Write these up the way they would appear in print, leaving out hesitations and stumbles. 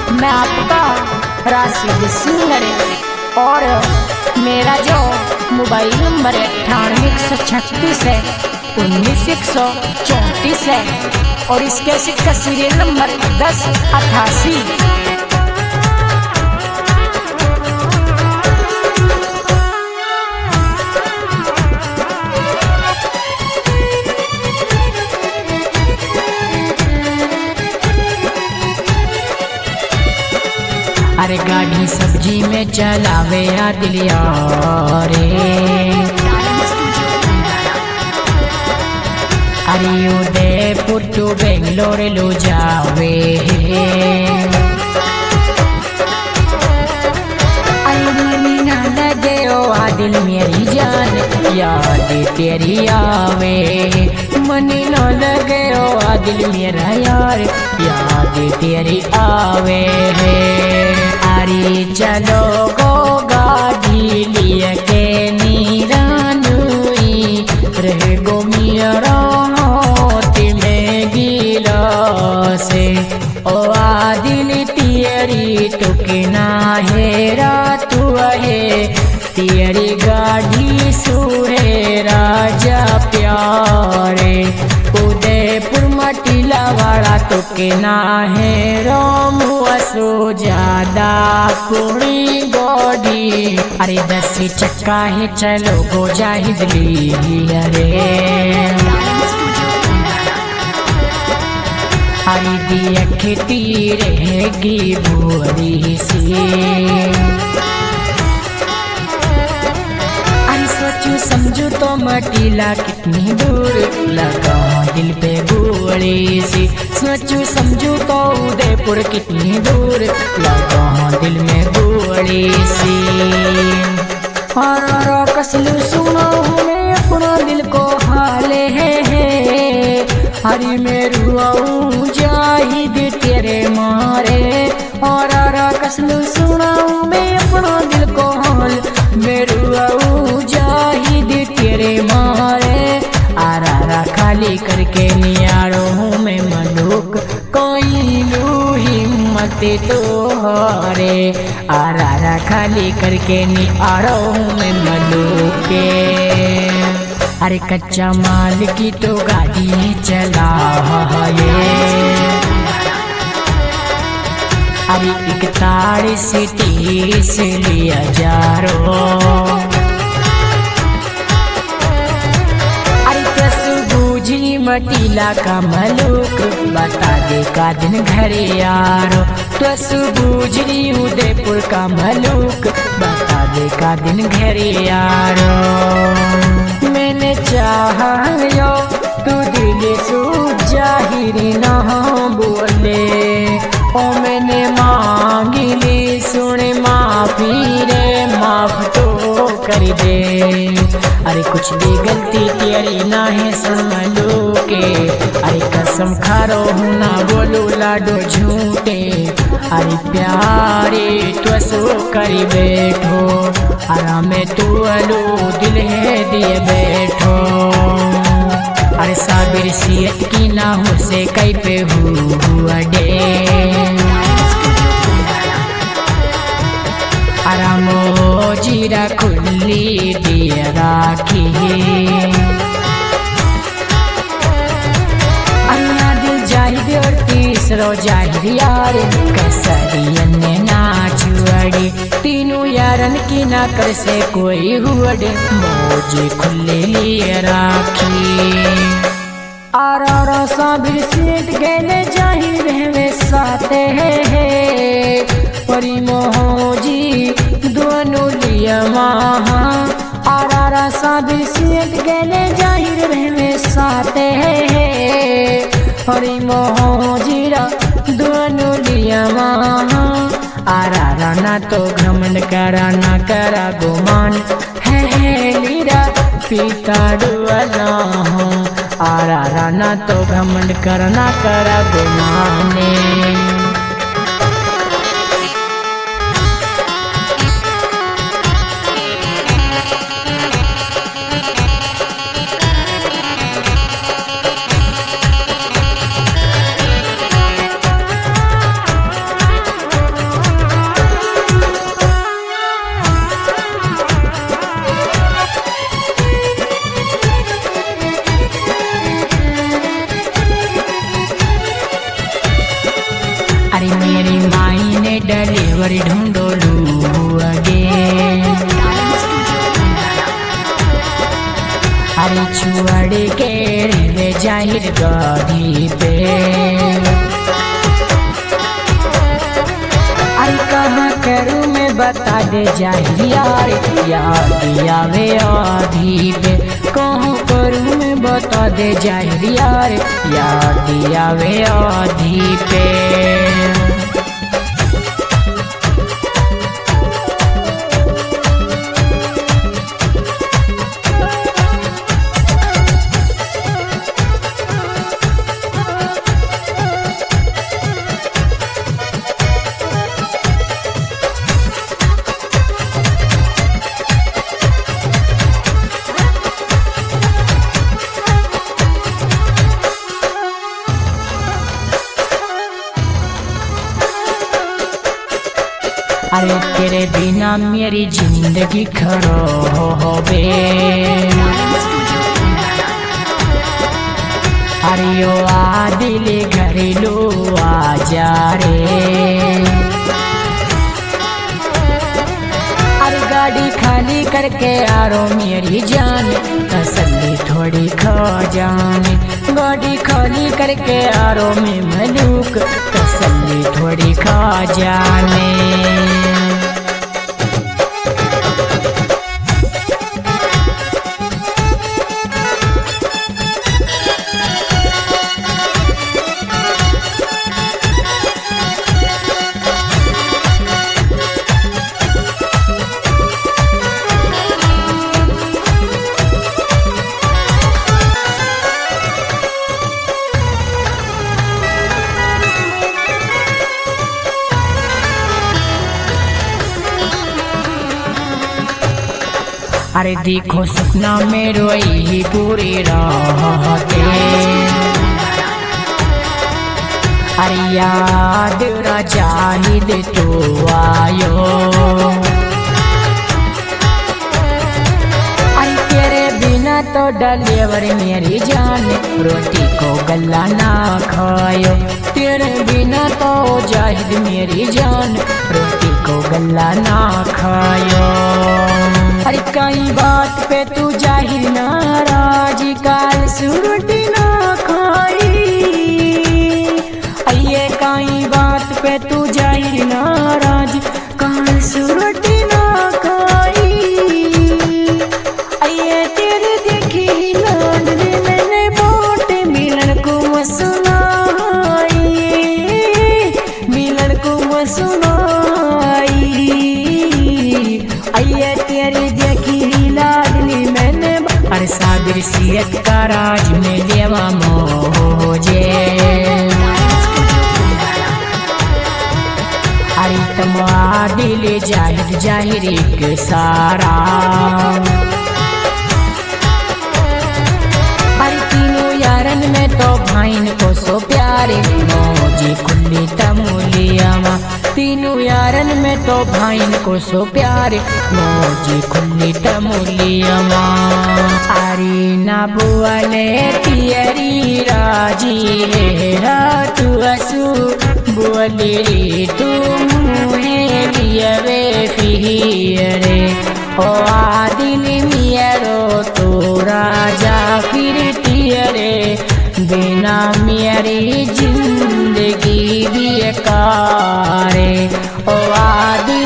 मैं आपका राशिद सिंगर और मेरा जो मोबाइल नंबर है 98 है 19 है और इस कैसेट का सीरियल नंबर 1088। अरे गाड़ी सब्जी में चलावे आदिल यारे, अरे उदयपुर टू बेंगलोर लो जावे, ना लगे ओ आदिल मेरी जान याद तेरी आवे, मन न लगे ओ आदिल मेरा यार याद तेरी आवे। अरे चलो गो गाड़ी लिए के नीरानुई रह गो मेरा में गिला से ओ आदिल तेरी टुकना हेरा तू है तेरी गाड़ी सुहे राजा प्यारे, उदयपुर मटिला वाला तो के ना है रोमुआ सो ज्यादा कुड़ी गोडी। अरे 10 चक्का है चलो गो जाहिद ली, अरे दिया खेती रहेगी बुरी सी, सोचू समझू तो मटीला कितनी दूर लगा दिल पे गोली सी, सोचू समझू तो उदयपुर कितनी दूर लगा दिल में गोली सी। और कसलू सुनो मैं अपना दिल को हाले है हरी मेरू आऊं जाहिद तेरे मारे, और कसलू सुना मैं अपना दिल को हाल मेरू आऊं जाहिद तेरे मारे, आरा खाली करके नियारो हूँ मैं मलूक कोई लू हिम्मत तो हारे, आरा खाली करके नियारो हूँ मैं मलूक के। अरे कच्चा माल की तो गाड़ी चला ये, अरे 41 सिटी से लिया जा रो, अरे कसबूजी मटीला का मलूक बता दे का दिन घरे यारो, कसबूजी उदयपुर का मलूक बता दे का दिन घरे यारो। मैंने चाहा यो तू दिल सू जाहिर ना बोले, ओ मैंने मांगी ली सुने माफी रे माफ तो कर दे, अरे कुछ भी गलती तेरी ना है सुन मलू के, अरे कसम खारो हूँ ना बोलू लाडो झूठे, अरे प्यारे तो सो करी बैठो आराम तू अलू दिल है दिए बैठो, अरे साबिर सियत की ना हो से कई पे हुआ डे, आरामो जीरा खुली दिया राखी, अन्ना दिल जाहिद और तीसरो जाहिद यार कसरियन ने नाचुअड़ी, तीनों यारन की ना कर से कोई हुअड़े मौजी खुले लिए राखी, आरा साबिर सीट गले जाहिर है साथे है परी मोहजी दोनों लिया महा, आरा साबिर सीट गले जाहिर है साथे है परी मोहजीरा दोनों लिया महा, आरा ना तो घमंड करा ना करा गुमान है लीरा पिता डुअला हूँ, आरा ना तो घमंड करना करा गुमाने। अरे मेरी माई ने डिलीवरी ढूंढो लू अगे, अरे छुअड़ के रे जाहिर गाड़ी पे, अरे कहाँ करूँ मैं बता दे जाहिर यार, याद आवे आधी पे, कहाँ करूँ मैं बता दे जाहिर यार, याद आवे आधी पे। अरे तेरे बिना मेरी जिंदगी खराब बे, अरे यो दिल घरेलू आजा रे, अरे गाड़ी खाली करके आरो मेरी जान, तसल्ली थोड़ी खा जाने, गाड़ी खाली करके आरो में मलूक, तसल्ली थोड़ी खा जाने। अरे देखो सपना में रोई पूरी रातें, अरे याद राजाहिद तो आयो, अरे तेरे बिना तो डिलीवरी मेरी जान, रोटी को गला ना खायो, तेरे बिना तो जाहिद मेरी जान, रोटी को गला ना खायो। अरे कई बात पे तू जाहिर नाराज, काल सुरटी ना खाई, अये कई बात पे तू जाहिर नाराज, काल सुरटी ना खाई, अये तेरे देखी लाडली मैंने बोट मिलन को सुनाई, मिलन को सुनाई, अये तेरी देखी लाडली मैंने, अरे साबिर सियत का राज में लेवा मोजे, अरे तमवा दिल जाहिर जाहिर एक सारा, अरे तीनों यारन में तो भाईन को सो प्यारे, मौजी खुली तमुलियामा, तीनों यारन में तो भाईन को सो प्यारे, मौजी खुली तमुलियामा। अरे ना बुआले तियरी राजी है तू असू, बुअली तुम है लियवे फिरे, ओ आदिल मियरो तो राजा फिर तियरे, बिना मेरी जिंदगी बेकारे, ओ आदिल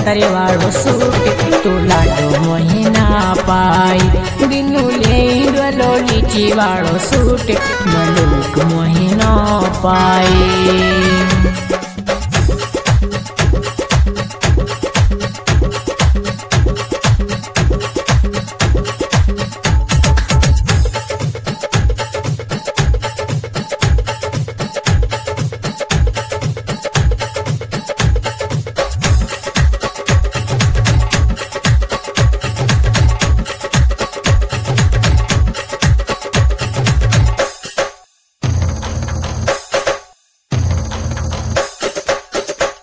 सतरे वालो सूट तू लाडो मोहिना पाई दिनु ले डलो लीची वालो सूट मलूक मोहिना पाई।